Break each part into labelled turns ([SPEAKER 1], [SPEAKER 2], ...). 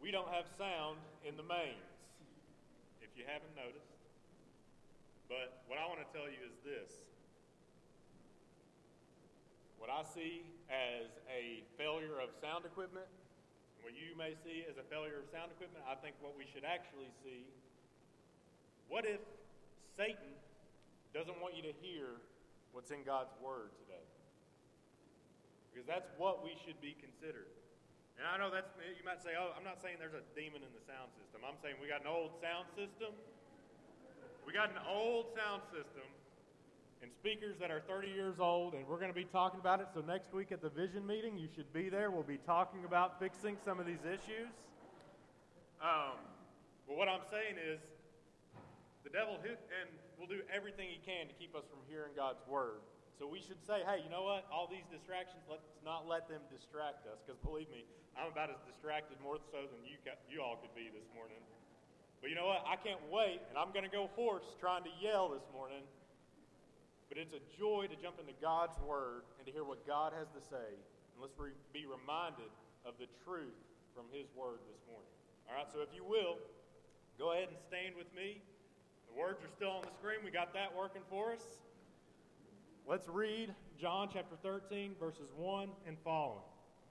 [SPEAKER 1] we don't have sound in the mains, if you haven't noticed. But what I want to tell you is this. What I see as a failure of sound equipment, and what you may see as a failure of sound equipment, I think what we should actually see, what if Satan doesn't want you to hear what's in God's Word today? Because that's what we should be considered. And I know you might say, oh, I'm not saying there's a demon in the sound system. I'm saying we got an old sound system. We got an old sound system and speakers that are 30 years old, and we're going to be talking about it. So next week at the Vision meeting, you should be there. We'll be talking about fixing some of these issues. But what I'm saying is the devil will do everything he can to keep us from hearing God's Word. So we should say, hey, you know what? All these distractions, let's not let them distract us. Because believe me, I'm about as distracted more so than you all could be this morning. But you know what? I can't wait, and I'm going to go hoarse trying to yell this morning. But it's a joy to jump into God's Word and to hear what God has to say. And let's be reminded of the truth from His Word this morning. All right, so if you will, go ahead and stand with me. The words are still on the screen. We got that working for us. Let's read John chapter 13, verses 1 and following.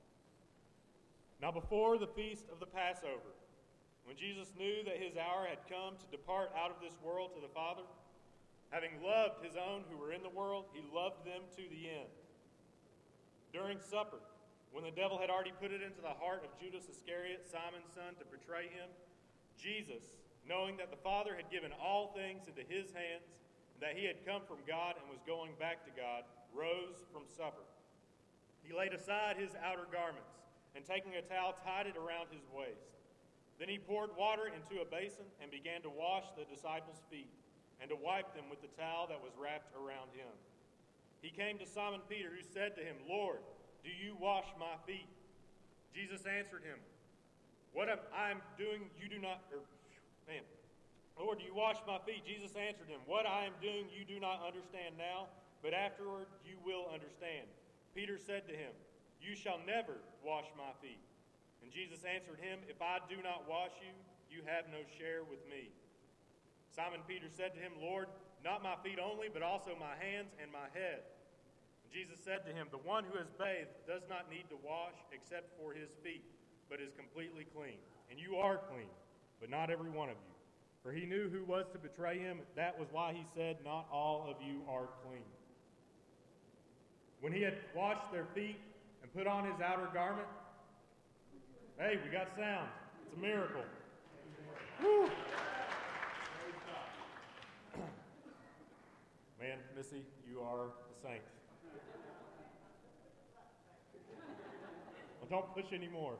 [SPEAKER 1] Now before the feast of the Passover, when Jesus knew that His hour had come to depart out of this world to the Father, having loved His own who were in the world, He loved them to the end. During supper, when the devil had already put it into the heart of Judas Iscariot, Simon's son, to betray Him, Jesus, knowing that the Father had given all things into His hands, and that He had come from God and was going back to God, rose from supper. He laid aside His outer garments, and taking a towel, tied it around His waist. Then He poured water into a basin and began to wash the disciples' feet, and to wipe them with the towel that was wrapped around Him. He came to Simon Peter, who said to Him, Lord, do you wash my feet? Jesus answered him, what I am doing you do not, Lord, do you wash my feet? Jesus answered him, what I am doing you do not understand now, but afterward you will understand. Peter said to him, you shall never wash my feet. And Jesus answered him, if I do not wash you, you have no share with me. Simon Peter said to him, Lord, not my feet only, but also my hands and my head. And Jesus said to him, the one who has bathed does not need to wash except for his feet, but is completely clean. And you are clean, but not every one of you. For he knew who was to betray him. That was why he said, not all of you are clean. When he had washed their feet and put on his outer garment, hey, we got sound. It's a miracle. Woo! Man, Missy, you are a saint. Well, don't push anymore.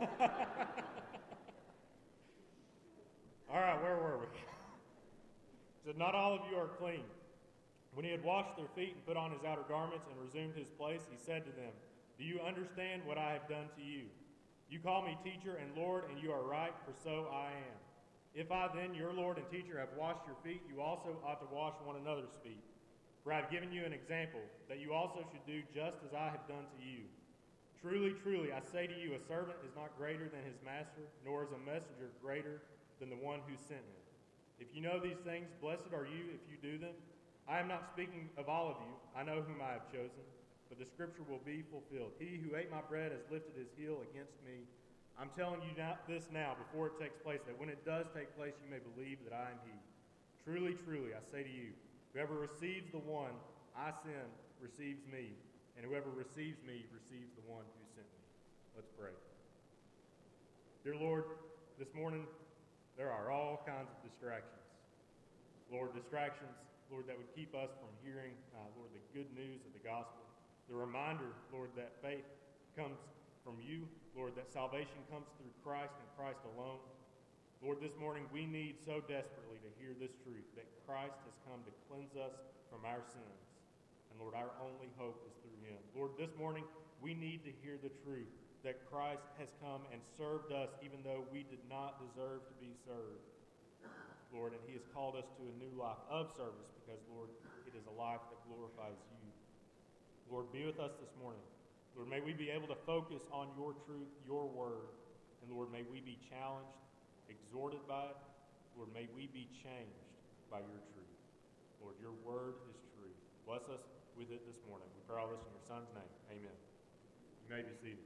[SPEAKER 1] All right, where were we? He said, not all of you are clean. When he had washed their feet and put on his outer garments and resumed his place, he said to them, do you understand what I have done to you? You call me teacher and Lord, and you are right, for so I am. If I then, your Lord and teacher, have washed your feet, you also ought to wash one another's feet. For I have given you an example, that you also should do just as I have done to you. Truly, truly, I say to you, a servant is not greater than his master, nor is a messenger greater than the one who sent him. If you know these things, blessed are you if you do them. I am not speaking of all of you. I know whom I have chosen, but the scripture will be fulfilled. He who ate my bread has lifted his heel against me. I'm telling you this now before it takes place, that when it does take place, you may believe that I am he. Truly, truly, I say to you, whoever receives the one I send receives me, and whoever receives me receives the one who sent me. Let's pray. Dear Lord, this morning there are all kinds of distractions. Lord, distractions, Lord, that would keep us from hearing, Lord, the good news of the gospel. The reminder, Lord, that faith comes from you. Lord, that salvation comes through Christ and Christ alone. Lord, this morning we need so desperately to hear this truth, that Christ has come to cleanse us from our sins. And Lord, our only hope is through him. Lord, this morning we need to hear the truth, that Christ has come and served us even though we did not deserve to be served. Lord, and he has called us to a new life of service because, Lord, it is a life that glorifies you. Lord, be with us this morning. Lord, may we be able to focus on your truth, your word, And Lord, may we be challenged, exhorted by it. Lord, may we be changed by your truth. Lord, your word is truth. Bless us with it this morning. We pray all this in your Son's name. Amen. You may be seated.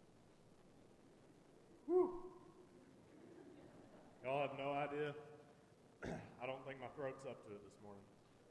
[SPEAKER 1] Whew. Y'all have no idea. I don't think my throat's up to it this morning.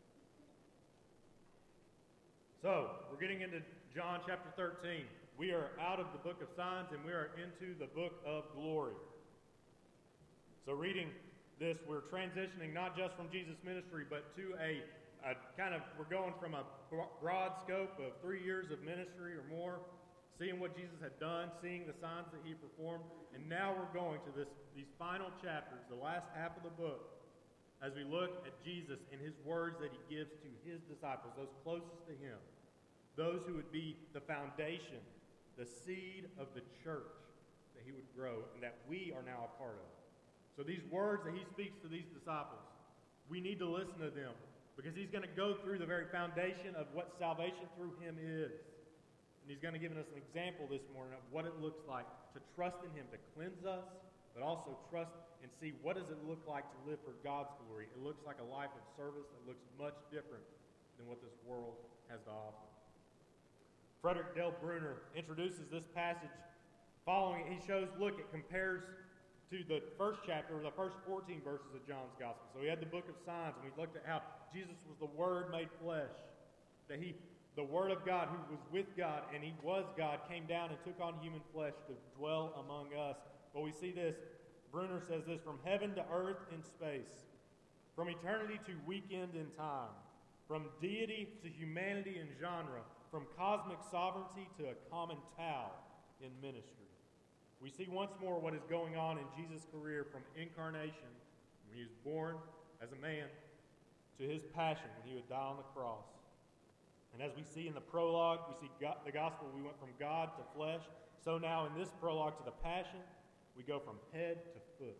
[SPEAKER 1] So, we're getting into John chapter 13. We are out of the book of signs and we are into the book of glory. So reading this, we're transitioning not just from Jesus' ministry, but to a kind of, we're going from a broad scope of 3 years of ministry or more, seeing what Jesus had done, seeing the signs that he performed, and now we're going to these final chapters, the last half of the book, as we look at Jesus and his words that he gives to his disciples, those closest to him, those who would be the foundation, the seed of the church that he would grow and that we are now a part of. So these words that he speaks to these disciples, we need to listen to them because he's going to go through the very foundation of what salvation through him is. And he's going to give us an example this morning of what it looks like to trust in him to cleanse us, but also trust and see what does it look like to live for God's glory. It looks like a life of service that looks much different than what this world has to offer. Frederick Dale Bruner introduces this passage. Following it, he shows, look, it compares to the first chapter, or the first 14 verses of John's Gospel. So we had the book of signs, and we looked at how Jesus was the Word made flesh. That the Word of God, who was with God, and he was God, came down and took on human flesh to dwell among us. But we see this, Bruner says this, from heaven to earth in space, from eternity to weekend in time, from deity to humanity in genre, from cosmic sovereignty to a common Tao in ministry. We see once more what is going on in Jesus' career from incarnation, when he was born as a man, to his passion when he would die on the cross. And as we see in the prologue, we see the gospel, we went from God to flesh. So now in this prologue to the passion, we go from head to foot.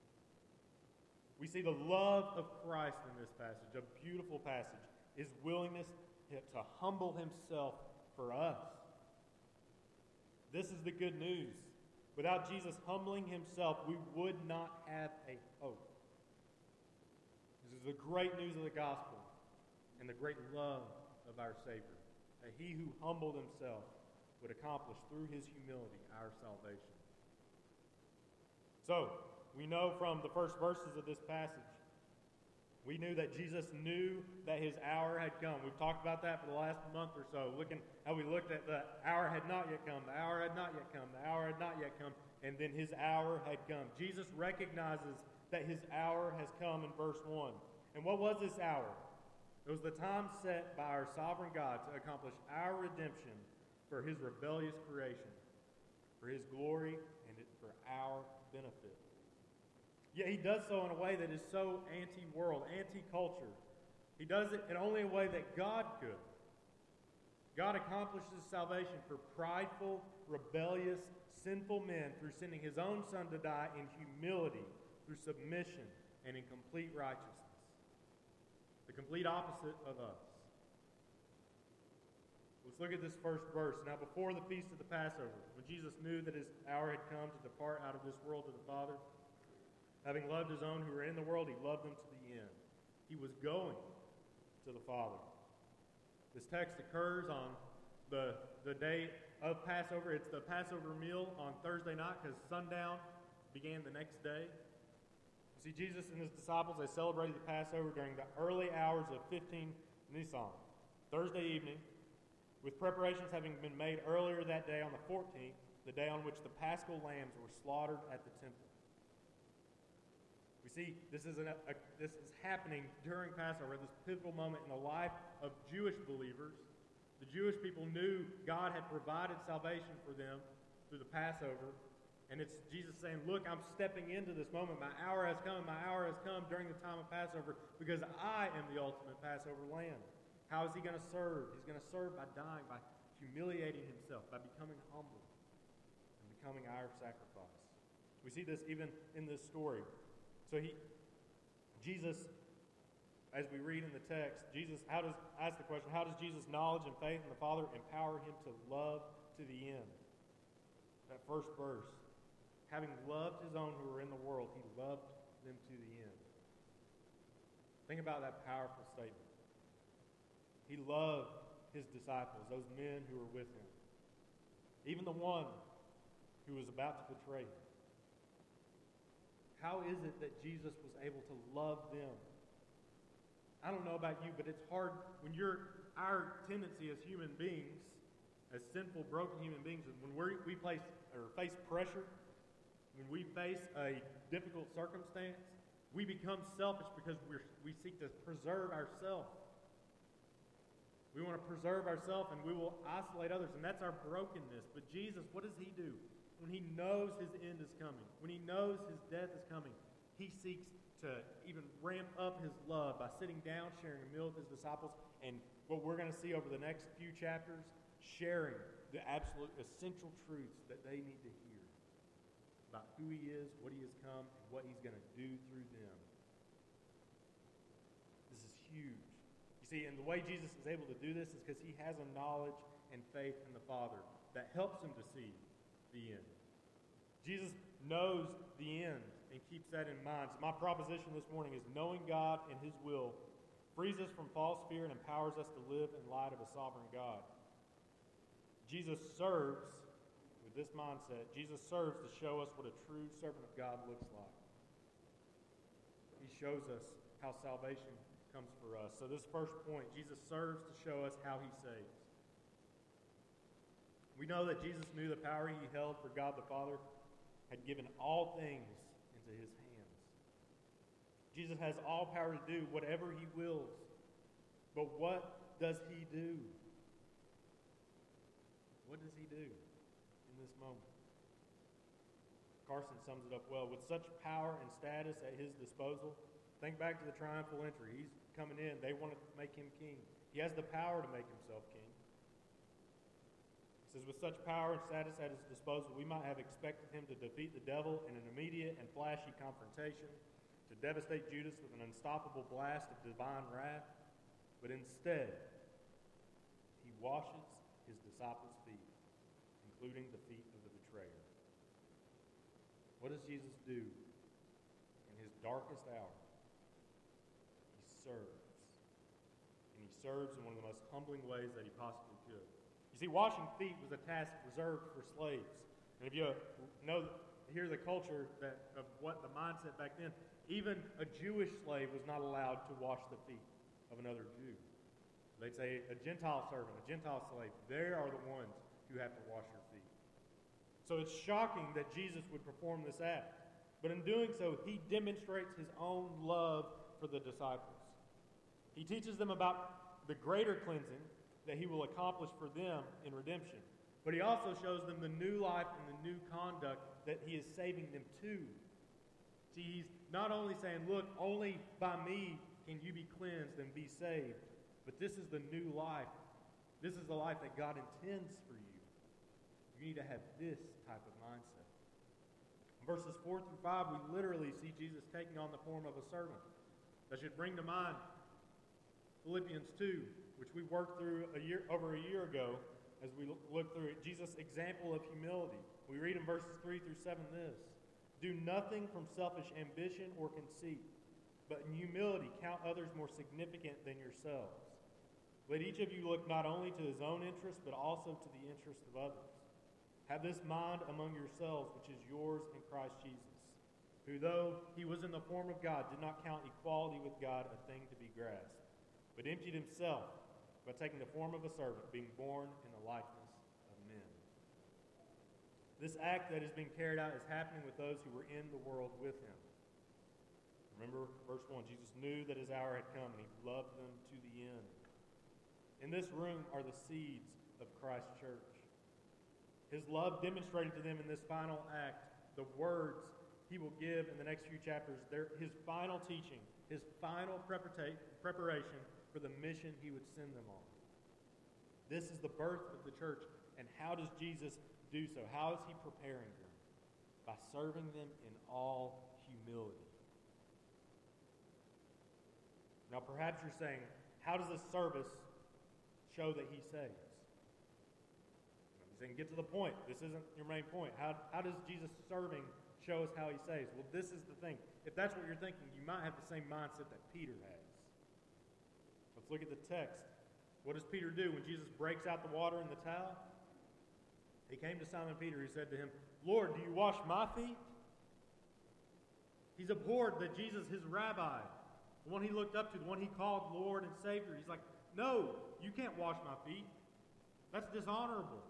[SPEAKER 1] We see the love of Christ in this passage, a beautiful passage, his willingness to humble himself for us. This is the good news. Without Jesus humbling himself, we would not have a hope. This is the great news of the gospel and the great love of our Savior, that he who humbled himself would accomplish through his humility our salvation. So, we know from the first verses of this passage, we knew that Jesus knew that his hour had come. We've talked about that for the last month or so, looking how we looked at the hour had not yet come, the hour had not yet come, the hour had not yet come, and then his hour had come. Jesus recognizes that his hour has come in verse 1. And what was this hour? It was the time set by our sovereign God to accomplish our redemption for his rebellious creation, for his glory, and for our benefit. Yet he does so in a way that is so anti-world, anti-culture. He does it in only a way that God could. God accomplishes salvation for prideful, rebellious, sinful men through sending his own Son to die in humility, through submission, and in complete righteousness. The complete opposite of us. Let's look at this first verse. Now, before the feast of the Passover, when Jesus knew that his hour had come to depart out of this world to the Father, having loved his own who were in the world, he loved them to the end. He was going to the Father. This text occurs on the day of Passover. It's the Passover meal on Thursday night because sundown began the next day. You see, Jesus and his disciples, they celebrated the Passover during the early hours of 15 Nisan, Thursday evening, with preparations having been made earlier that day on the 14th, the day on which the Paschal lambs were slaughtered at the temple. We see this is happening during Passover, this pivotal moment in the life of Jewish believers. The Jewish people knew God had provided salvation for them through the Passover. And it's Jesus saying, look, I'm stepping into this moment. My hour has come. My hour has come during the time of Passover because I am the ultimate Passover lamb. How is he going to serve? He's going to serve by dying, by humiliating himself, by becoming humble and becoming our sacrifice. We see this even in this story. So Jesus, as we read in the text, ask the question, how does Jesus' knowledge and faith in the Father empower him to love to the end? That first verse. Having loved his own who were in the world, he loved them to the end. Think about that powerful statement. He loved his disciples, those men who were with him. Even the one who was about to betray him. How is it that Jesus was able to love them? I don't know about you, but it's hard when our tendency as human beings, as sinful, broken human beings, when we face pressure, when we face a difficult circumstance, we become selfish because we seek to preserve ourselves. We want to preserve ourselves and we will isolate others, and that's our brokenness. But Jesus, what does he do? When he knows his end is coming, when he knows his death is coming, he seeks to even ramp up his love by sitting down, sharing a meal with his disciples, and what we're going to see over the next few chapters, sharing the absolute essential truths that they need to hear about who he is, what he has come, and what he's going to do through them. This is huge. You see, and the way Jesus is able to do this is because he has a knowledge and faith in the Father that helps him to see the end. Jesus knows the end and keeps that in mind. So my proposition this morning is knowing God and his will frees us from false fear and empowers us to live in light of a sovereign God. Jesus serves, with this mindset, Jesus serves to show us what a true servant of God looks like. He shows us how salvation comes for us. So this first point, Jesus serves to show us how he saves. We know that Jesus knew the power he held for God the Father had given all things into his hands. Jesus has all power to do whatever he wills. But what does he do? What does he do in this moment? Carson sums it up well. With such power and status at his disposal, think back to the triumphal entry. He's coming in. They want to make him king. He has the power to make himself king. It says, with such power and status at his disposal, we might have expected him to defeat the devil in an immediate and flashy confrontation, to devastate Judas with an unstoppable blast of divine wrath. But instead, he washes his disciples' feet, including the feet of the betrayer. What does Jesus do in his darkest hour? He serves. And he serves in one of the most humbling ways that he possibly could. You see, washing feet was a task reserved for slaves. And if you hear the culture of what the mindset back then, even a Jewish slave was not allowed to wash the feet of another Jew. They'd say a Gentile servant, a Gentile slave, they are the ones who have to wash your feet. So it's shocking that Jesus would perform this act. But in doing so, he demonstrates his own love for the disciples. He teaches them about the greater cleansing that he will accomplish for them in redemption. But he also shows them the new life and the new conduct that he is saving them to. See, he's not only saying, look, only by me can you be cleansed and be saved, but this is the new life. This is the life that God intends for you. You need to have this type of mindset. In verses 4 through 5, we literally see Jesus taking on the form of a servant. That should bring to mind Philippians 2, which we worked through over a year ago as we looked through it. Jesus' example of humility. We read in verses 3 through 7 this: do nothing from selfish ambition or conceit, but in humility count others more significant than yourselves. Let each of you look not only to his own interest, but also to the interest of others. Have this mind among yourselves, which is yours in Christ Jesus, who, though he was in the form of God, did not count equality with God a thing to be grasped, but emptied himself by taking the form of a servant, being born in the likeness of men. This act that is being carried out is happening with those who were in the world with him. Remember verse 1, Jesus knew that his hour had come, and he loved them to the end. In this room are the seeds of Christ's church. His love demonstrated to them in this final act, the words he will give in the next few chapters, his final teaching, his final preparation for the mission he would send them on. This is the birth of the church. And how does Jesus do so? How is he preparing them? By serving them in all humility. Now perhaps you're saying, how does this service show that he saves? He's saying, get to the point. This isn't your main point. How does Jesus serving show us how he saves? Well, this is the thing. If that's what you're thinking, you might have the same mindset that Peter has. Let's look at the text. What does Peter do when Jesus breaks out the water in the towel? He came to Simon Peter. He said to him, Lord, do you wash my feet? He's abhorred that Jesus, his rabbi, the one he looked up to, the one he called Lord and Savior. He's like, no, you can't wash my feet. That's dishonorable.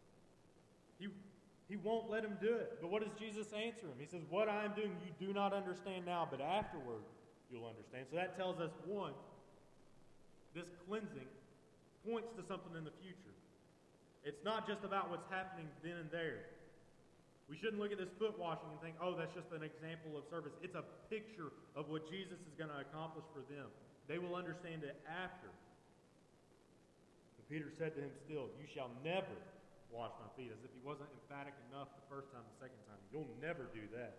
[SPEAKER 1] He won't let him do it. But what does Jesus answer him? He says, what I am doing you do not understand now, but afterward you'll understand. So that tells us, one, this cleansing points to something in the future. It's not just about what's happening then and there. We shouldn't look at this foot washing and think, oh, that's just an example of service. It's a picture of what Jesus is going to accomplish for them. They will understand it after. But Peter said to him still, you shall never wash my feet, as if he wasn't emphatic enough the first time, the second time. You'll never do that.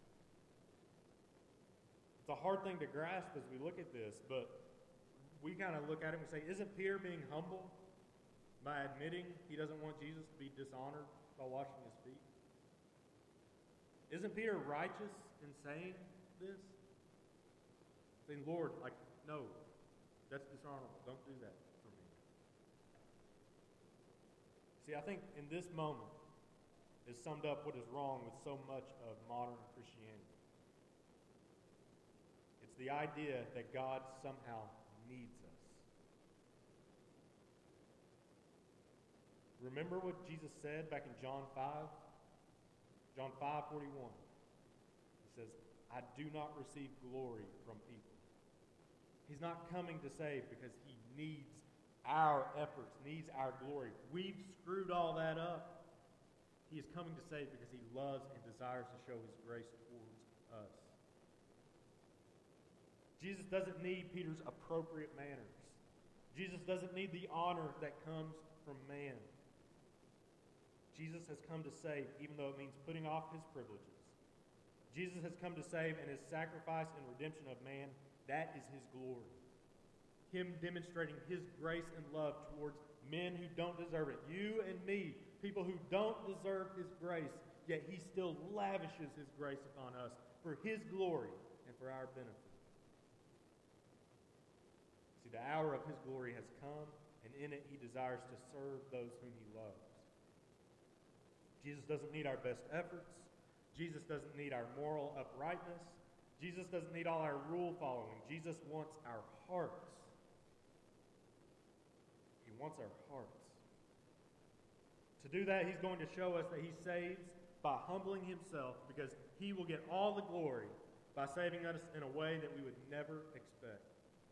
[SPEAKER 1] It's a hard thing to grasp as we look at this, but we kind of look at it and say, isn't Peter being humble by admitting he doesn't want Jesus to be dishonored by washing his feet? Isn't Peter righteous in saying this? Saying, Lord, no, that's dishonorable. Don't do that for me. See, I think in this moment is summed up what is wrong with so much of modern Christianity. It's the idea that God somehow needs us. Remember what Jesus said back in John 5? John 5:41. He says, I do not receive glory from people. He's not coming to save because he needs our efforts, needs our glory. We've screwed all that up. He is coming to save because he loves and desires to show his grace towards us. Jesus doesn't need Peter's appropriate manners. Jesus doesn't need the honor that comes from man. Jesus has come to save, even though it means putting off his privileges. Jesus has come to save, and his sacrifice and redemption of man, that is his glory. Him demonstrating his grace and love towards men who don't deserve it. You and me, people who don't deserve his grace, yet he still lavishes his grace upon us for his glory and for our benefit. See, the hour of his glory has come, and in it he desires to serve those whom he loves. Jesus doesn't need our best efforts. Jesus doesn't need our moral uprightness. Jesus doesn't need all our rule following. Jesus wants our hearts. He wants our hearts. To do that, he's going to show us that he saves by humbling himself, because he will get all the glory by saving us in a way that we would never expect.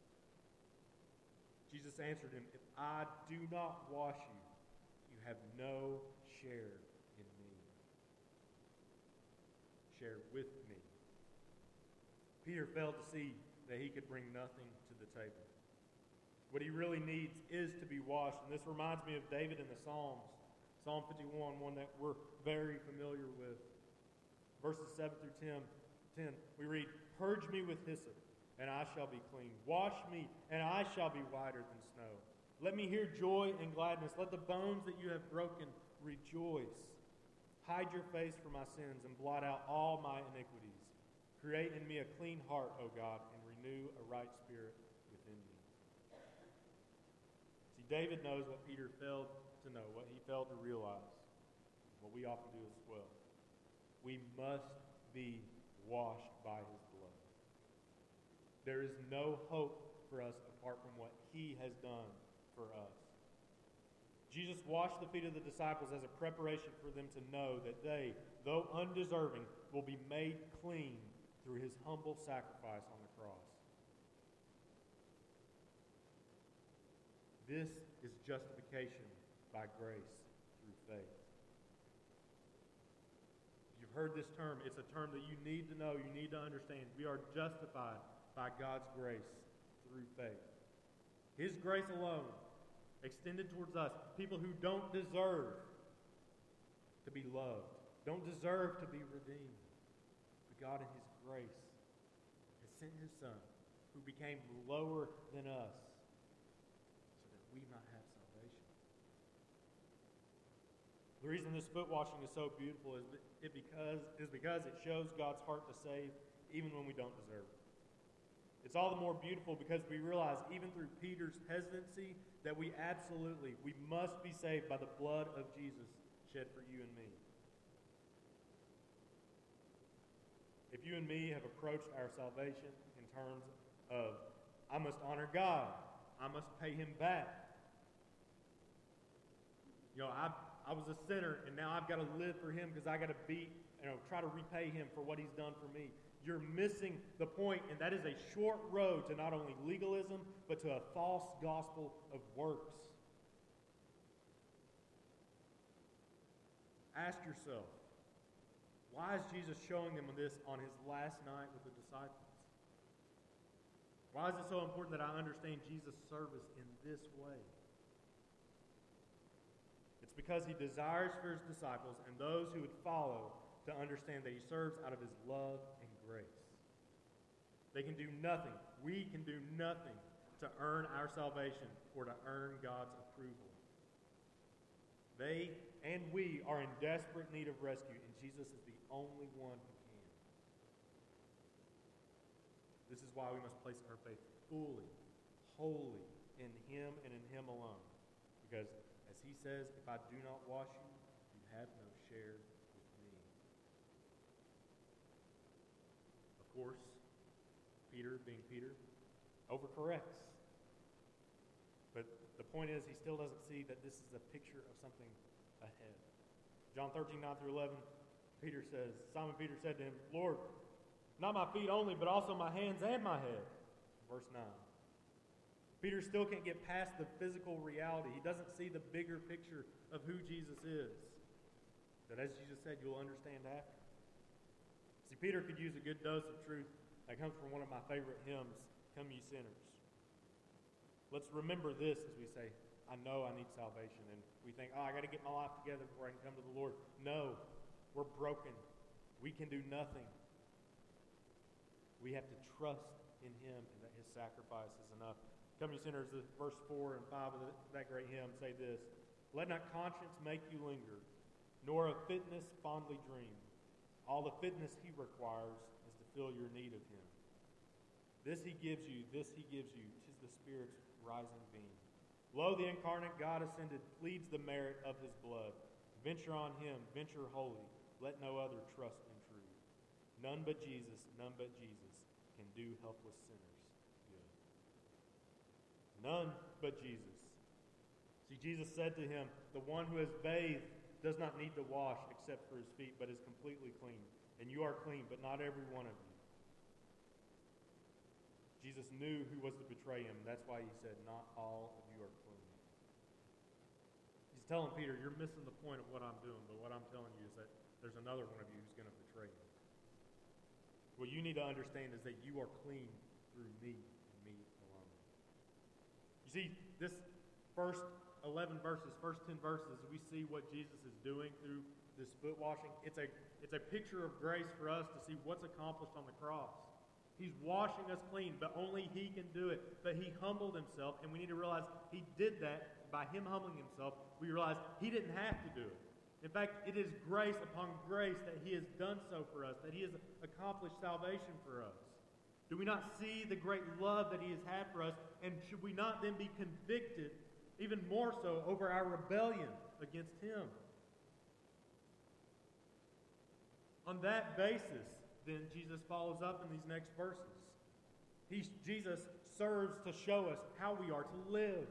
[SPEAKER 1] Jesus answered him, if I do not wash you, you have no share in me. Share with me. Peter failed to see that he could bring nothing to the table. What he really needs is to be washed. And this reminds me of David in the Psalms. Psalm 51, one that we're very familiar with. Verses 7 through 10, we read, purge me with hyssop, and I shall be clean. Wash me, and I shall be whiter than snow. Let me hear joy and gladness. Let the bones that you have broken rejoice. Hide your face from my sins and blot out all my iniquities. Create in me a clean heart, O God, and renew a right spirit within me. See, David knows what Peter failed to know, what he failed to realize, what we often do as well. We must be washed by his blood. There is no hope for us apart from what he has done for us. Jesus washed the feet of the disciples as a preparation for them to know that they, though undeserving, will be made clean through his humble sacrifice on the cross. This is justification by grace through faith. If you've heard this term, it's a term that you need to know, you need to understand. We are justified by God's grace through faith. His grace alone, extended towards us, people who don't deserve to be loved, don't deserve to be redeemed. But God in his grace has sent his Son, who became lower than us, so that we might have salvation. The reason this foot washing is so beautiful is because it shows God's heart to save even when we don't deserve it. It's all the more beautiful because we realize even through Peter's hesitancy that we must be saved by the blood of Jesus shed for you and me. If you and me have approached our salvation in terms of, I must honor God, I must pay him back. I was a sinner, and now I've got to live for him because I got to try to repay him for what he's done for me. You're missing the point, and that is a short road to not only legalism, but to a false gospel of works. Ask yourself, why is Jesus showing them this on his last night with the disciples? Why is it so important that I understand Jesus' service in this way? It's because he desires for his disciples and those who would follow to understand that he serves out of his love and grace. They can do nothing. We can do nothing to earn our salvation or to earn God's approval. They and we are in desperate need of rescue, and Jesus is the only one who can. This is why we must place our faith fully, wholly in him and in him alone. Because, as he says, if I do not wash you, you have no share with me. Of course, Peter, being Peter, overcorrects. But the point is, he still doesn't see that this is a picture of something ahead. John 13, 9 through 11, Simon Peter said to him, Lord, not my feet only, but also my hands and my head. Verse 9. Peter still can't get past the physical reality. He doesn't see the bigger picture of who Jesus is. That, as Jesus said, you'll understand after. See, Peter could use a good dose of truth that comes from one of my favorite hymns, Come Ye Sinners. Let's remember this as we say, I know I need salvation. And we think, I got to get my life together before I can come to the Lord. No, we're broken. We can do nothing. We have to trust in him and that his sacrifice is enough. Come ye sinners, verse 4 and 5 of that great hymn say this, Let not conscience make you linger, nor of fitness fondly dream. All the fitness he requires is to fill your need of him. This he gives you, 'tis the Spirit's rising beam. Lo, the incarnate God ascended, pleads the merit of his blood. Venture on him, venture wholly, let no other trust intrude. None but Jesus can do helpless sinners good. None but Jesus. See, Jesus said to him, the one who has bathed does not need to wash except for his feet, but is completely clean. And you are clean, but not every one of you. Jesus knew who was to betray him. That's why he said, not all of you are clean. He's telling Peter, you're missing the point of what I'm doing, but what I'm telling you is that there's another one of you who's going to betray you. What you need to understand is that you are clean through me and me alone. You see, this first 11 verses, first 10 verses, we see what Jesus is doing through this foot washing. It's a picture of grace for us to see what's accomplished on the cross. He's washing us clean, but only he can do it. But he humbled himself, and we need to realize he did that by him humbling himself. We realize he didn't have to do it. In fact, it is grace upon grace that he has done so for us, that he has accomplished salvation for us. Do we not see the great love that he has had for us? And should we not then be convicted, even more so, over our rebellion against him? On that basis, then Jesus follows up in these next verses. Jesus serves to show us how we are to live.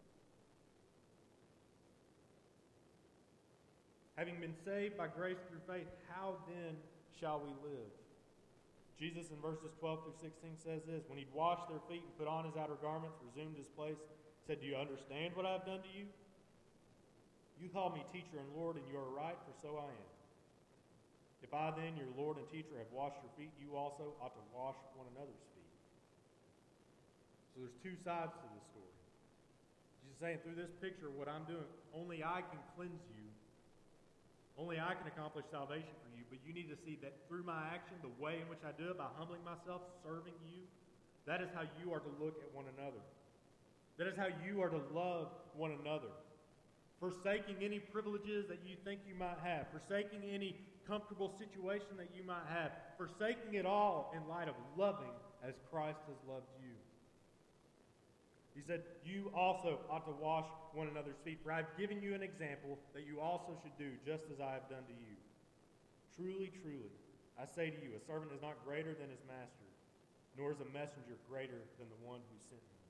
[SPEAKER 1] Having been saved by grace through faith, how then shall we live? Jesus in verses 12 through 16 says this, when he'd washed their feet and put on his outer garments, resumed his place, said, do you understand what I have done to you? You call me teacher and Lord, and you are right, for so I am. If I then, your Lord and teacher, have washed your feet, you also ought to wash one another's feet. So there's two sides to this story. Jesus is saying, through this picture, what I'm doing, only I can cleanse you. Only I can accomplish salvation for you. But you need to see that through my action, the way in which I do it, by humbling myself, serving you, that is how you are to look at one another. That is how you are to love one another. forsaking any privileges that you think you might have, forsaking any comfortable situation that you might have, forsaking it all in light of loving as Christ has loved you. He said, you also ought to wash one another's feet, for I have given you an example that you also should do, just as I have done to you. Truly, truly, I say to you, a servant is not greater than his master, nor is a messenger greater than the one who sent him.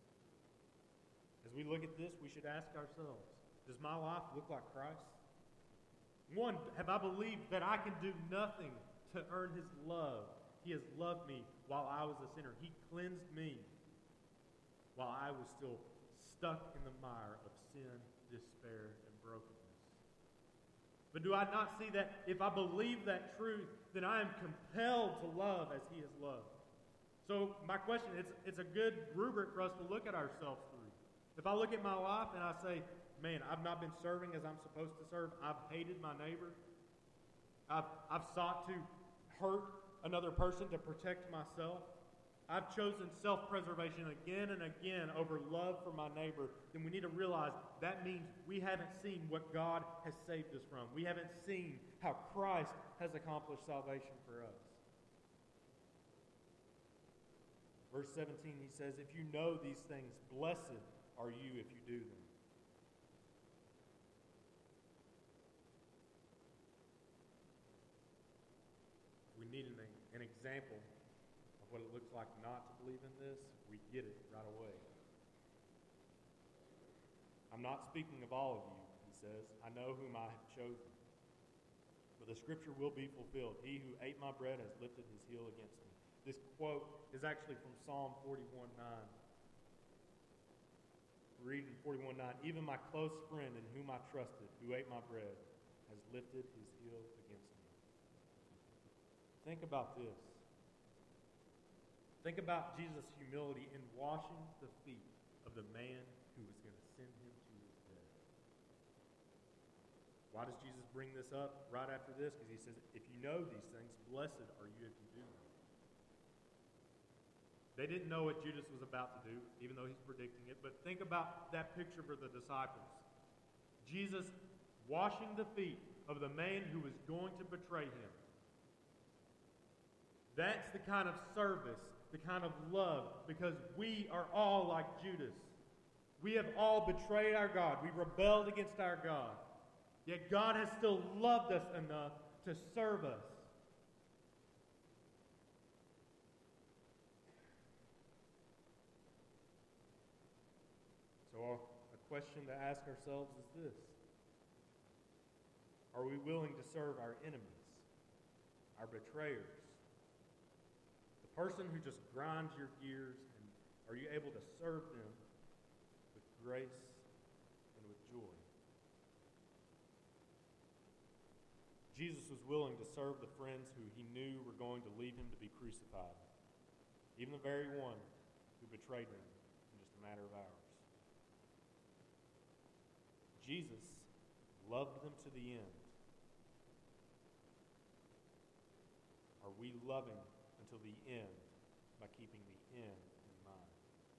[SPEAKER 1] As we look at this, we should ask ourselves, does my life look like Christ? One, have I believed that I can do nothing to earn his love? He has loved me while I was a sinner. He cleansed me while I was still stuck in the mire of sin, despair, and brokenness. But do I not see that if I believe that truth, then I am compelled to love as he has loved? So my question, it's a good rubric for us to look at ourselves through. If I look at my life and I say, man, I've not been serving as I'm supposed to serve. I've hated my neighbor. I've sought to hurt another person to protect myself. I've chosen self-preservation again and again over love for my neighbor. Then we need to realize that means we haven't seen what God has saved us from. We haven't seen how Christ has accomplished salvation for us. Verse 17, he says, if you know these things, blessed are you if you do them. We need an example of what it looks like not to believe in this. We get it right away. I'm not speaking of all of you, he says. I know whom I have chosen. But the scripture will be fulfilled. He who ate my bread has lifted his heel against me. This quote is actually from Psalm 41:9. Reading 41:9. Even my close friend in whom I trusted, who ate my bread, has lifted his heel against me. Think about this. Think about Jesus' humility in washing the feet of the man who was going to send him to his death. Why does Jesus bring this up right after this? Because he says, if you know these things, blessed are you if you do them. They didn't know what Judas was about to do, even though he's predicting it. But think about that picture for the disciples. Jesus washing the feet of the man who was going to betray him. That's the kind of service, the kind of love, because we are all like Judas. We have all betrayed our God. We rebelled against our God. Yet God has still loved us enough to serve us. So a question to ask ourselves is this. Are we willing to serve our enemies, our betrayers? The person who just grinds your gears, and are you able to serve them with grace and with joy? Jesus was willing to serve the friends who he knew were going to lead him to be crucified, even the very one who betrayed him in just a matter of hours. Jesus loved them to the end. Are we loving until the end by keeping the end in mind?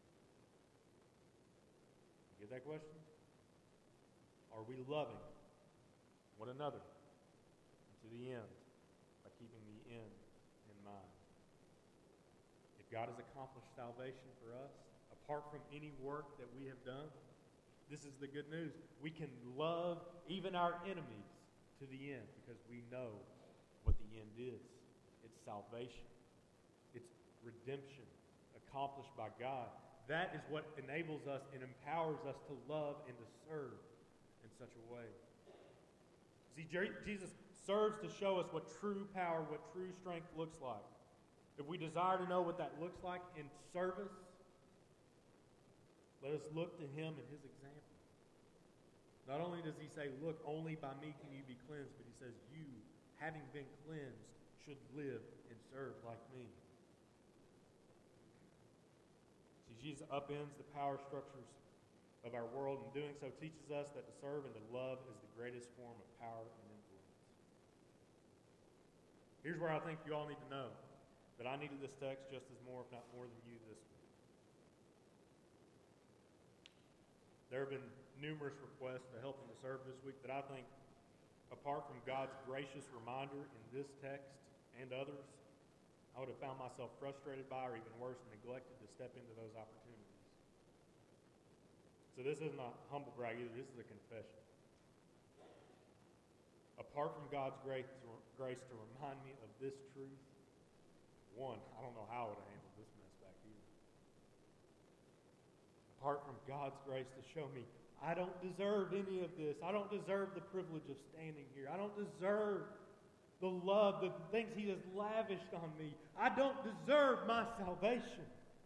[SPEAKER 1] You get that question? Are we loving one another to the end by keeping the end in mind? If God has accomplished salvation for us, apart from any work that we have done, this is the good news. We can love even our enemies to the end because we know what the end is. It's salvation. It's redemption accomplished by God. That is what enables us and empowers us to love and to serve in such a way. See, Jesus serves to show us what true power, what true strength looks like. If we desire to know what that looks like in service, let us look to him and his example. Not only does he say, look, only by me can you be cleansed, but he says, you, having been cleansed, should live and serve like me. See, Jesus upends the power structures of our world, and doing so teaches us that to serve and to love is the greatest form of power and influence. Here's where I think you all need to know that I needed this text just as more, if not more than you this week. There have been numerous requests to help them to serve this week that I think, apart from God's gracious reminder in this text and others, I would have found myself frustrated by, or even worse, neglected to step into those opportunities. So this isn't a humble brag either. This is a confession. Apart from God's grace to remind me of this truth, one, I don't know how I would have handled this mess back here. Apart from God's grace to show me I don't deserve any of this. I don't deserve the privilege of standing here. I don't deserve the love, the things He has lavished on me. I don't deserve my salvation.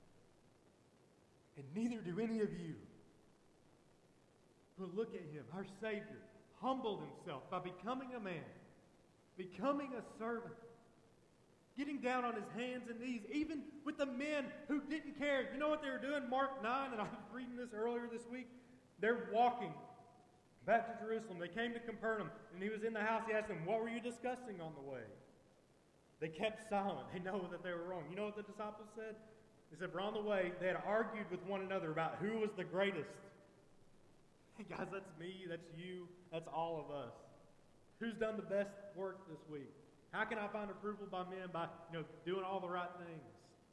[SPEAKER 1] And neither do any of you. But look at Him, our Savior, humbled Himself by becoming a man, becoming a servant, getting down on His hands and knees, even with the men who didn't care. You know what they were doing? Mark 9, and I was reading this earlier this week. They're walking back to Jerusalem. They came to Capernaum, and He was in the house. He asked them, what were you discussing on the way? They kept silent. They know that they were wrong. You know what the disciples said? They said, we're on the way. They had argued with one another about who was the greatest. Hey guys, that's me, that's you, that's all of us. Who's done the best work this week? How can I find approval by men? By doing all the right things.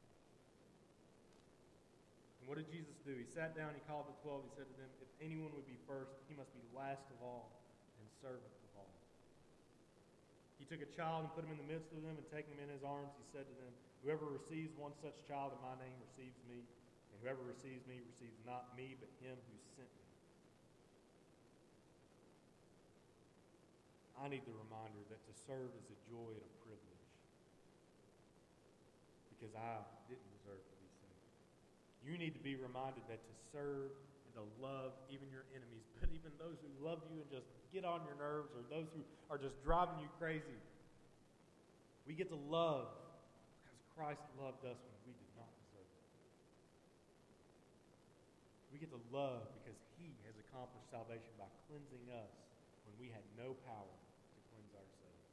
[SPEAKER 1] And what did Jesus do? He sat down, He called the 12, He said to them, if anyone would be first, he must be last of all and servant of all. He took a child and put him in the midst of them, and taking him in His arms, He said to them, whoever receives one such child in my name receives me, and whoever receives me receives not me, but Him who sent me. I need the reminder that to serve is a joy and a privilege, because I didn't deserve to be saved. You need to be reminded that to serve and to love even your enemies, but even those who love you and just get on your nerves, or those who are just driving you crazy, we get to love because Christ loved us when we did not deserve it. We get to love because He has accomplished salvation by cleansing us when we had no power to cleanse ourselves.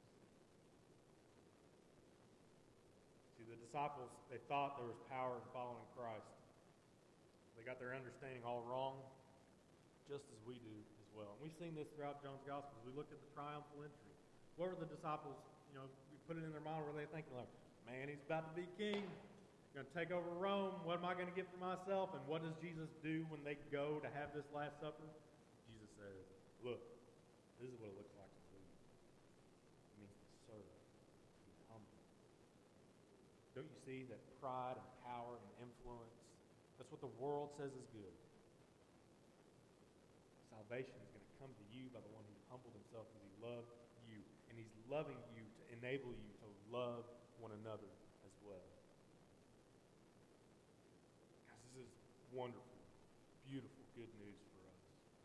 [SPEAKER 1] See, the disciples, they thought there was power in following Christ. They got their understanding all wrong, just as we do as well. And we've seen this throughout John's Gospel. We looked at the triumphal entry. What were the disciples, we put it in their mind, were they thinking like, man, He's about to be king. He's going to take over Rome. What am I going to get for myself? And what does Jesus do when they go to have this Last Supper? Jesus says, look, this is what it looks like to lead. It means to serve, to be humble. Don't you see that pride and power and influence, that's what the world says is good. Salvation is going to come to you by the one who humbled Himself because He loved you. And He's loving you to enable you to love one another as well. Guys, this is wonderful, beautiful, good news for us.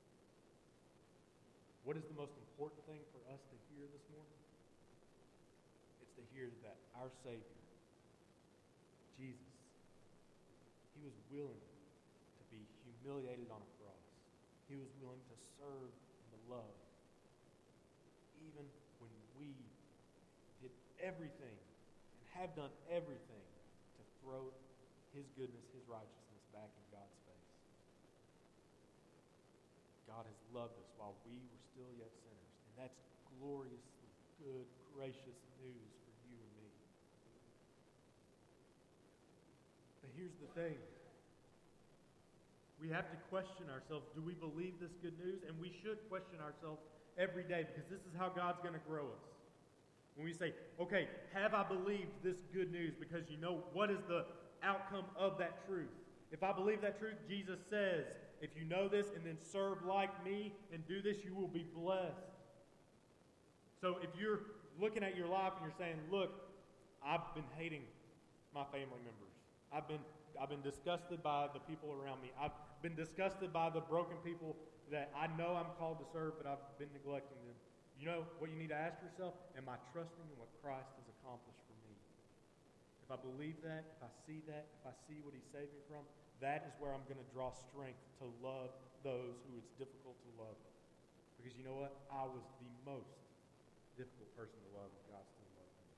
[SPEAKER 1] What is the most important thing for us to hear this morning? It's to hear that our Savior, Jesus, He was willing to be humiliated on a cross. He was willing to serve and to love, even when we did everything and have done everything to throw His goodness, His righteousness back in God's face. God has loved us while we were still yet sinners. And that's gloriously good, gracious news for you and me. But here's the thing. We have to question ourselves. Do we believe this good news? And we should question ourselves every day, because this is how God's going to grow us. When we say, okay, have I believed this good news? Because what is the outcome of that truth? If I believe that truth, Jesus says, if you know this and then serve like me and do this, you will be blessed. So if you're looking at your life and you're saying, look, I've been hating my family members. I've been disgusted by the people around me. I've been disgusted by the broken people that I know I'm called to serve, but I've been neglecting them. You know what you need to ask yourself? Am I trusting in what Christ has accomplished for me? If I believe that, if I see that, if I see what He saved me from, that is where I'm going to draw strength to love those who it's difficult to love. Because you know what? I was the most difficult person to love, and God still loved me.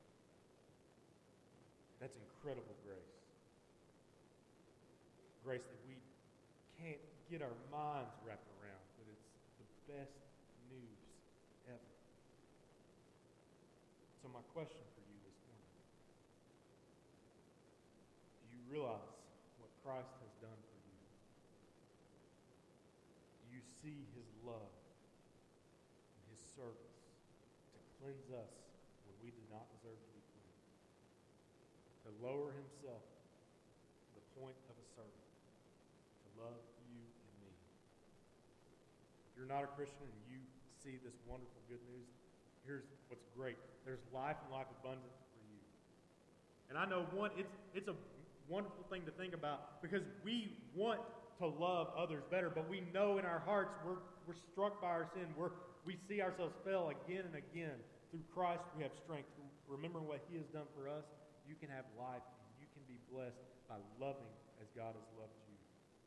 [SPEAKER 1] That's incredible grace. Grace that we can't get our minds wrapped around. best news ever. So my question for you this morning, do you realize what Christ has done for you? Do you see his love and his service to cleanse us when we do not deserve to be cleansed? To lower himself to the point of a servant, to love you and me. If you're not a Christian and you see this wonderful good news, here's what's great. There's life and life abundant for you. And I know it's a wonderful thing to think about because we want to love others better, but we know in our hearts we're struck by our sin. We see ourselves fail again and again. Through Christ we have strength. Remembering what he has done for us, you can have life and you can be blessed by loving as God has loved you.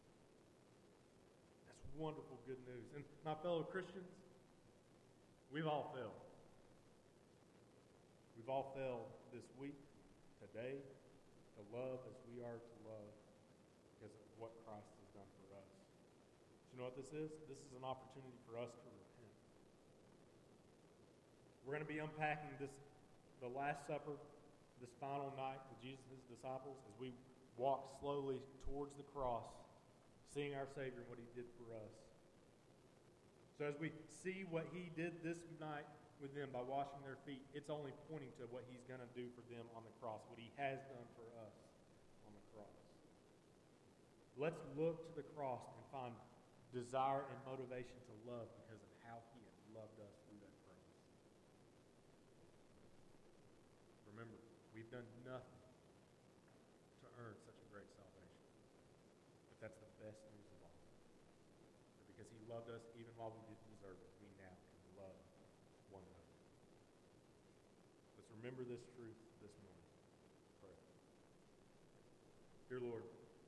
[SPEAKER 1] That's wonderful good news. And my fellow Christians, we've all failed. We've all failed this week, today, to love as we are to love because of what Christ has done for us. Do you know what this is? This is an opportunity for us to repent. We're going to be unpacking the Last Supper, this final night with Jesus and his disciples as we walk slowly towards the cross, seeing our Savior and what he did for us. So as we see what he did this night with them by washing their feet, it's only pointing to what he's going to do for them on the cross, what he has done for us on the cross. Let's look to the cross and find desire and motivation to love because of how he has loved us through that cross. Remember, we've done nothing to earn such a great salvation. But that's the best news of all. But because he loved us even while we didn't deserve it, we now can love one another. Let's remember this truth this morning. Pray. Dear Lord,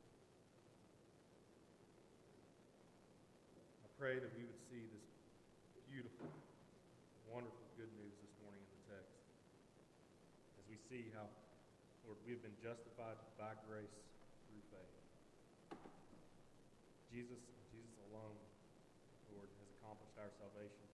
[SPEAKER 1] I pray that we would see this beautiful, wonderful good news this morning in the text. As we see how, Lord, we have been justified by grace through faith. Jesus alone, Lord, has accomplished our salvation.